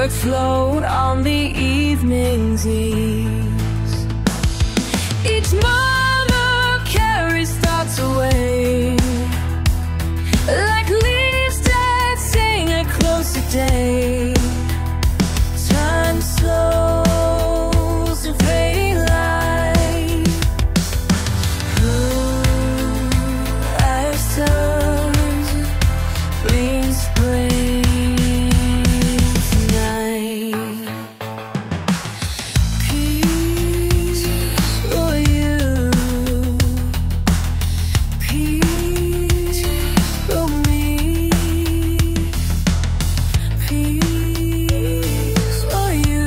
Would float on the evening's ease. Each mother carries thoughts away, like leaves that sing at close of day. Time slows to fading light. As suns bring spring tonight. Peace for you, peace for me, peace for you,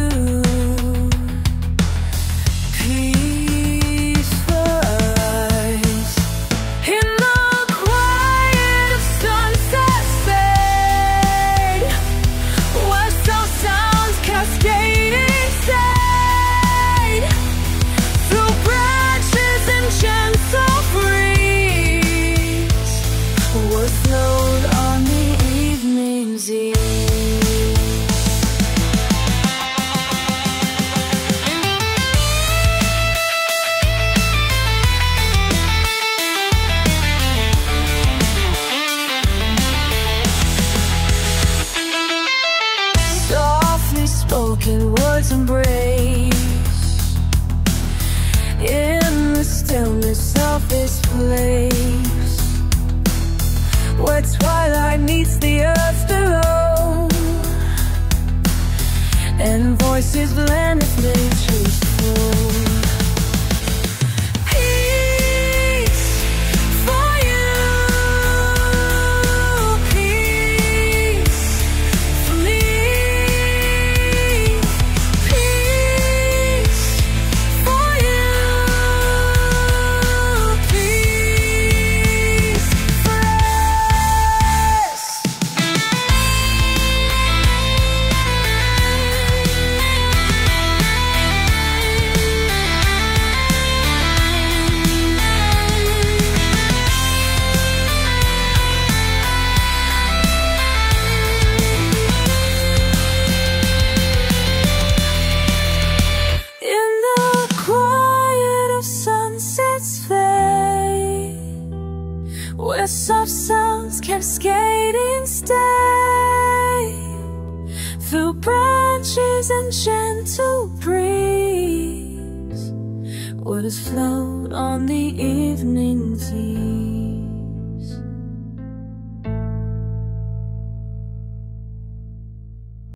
peace for us. In the quiet of sunset fade, where soft sounds cascading shade through branches and gentle breeze, would float on the evening's ease. Softly spoken words embrace in the stillness of this place, where twilight meets the earth below, and voices blend with nature's flow. Peace for you, peace for me, peace for you, peace for us. In the quiet of sunset's fade, where soft sounds cascading stay through branches and gentle breeze, would float on the evening's ease.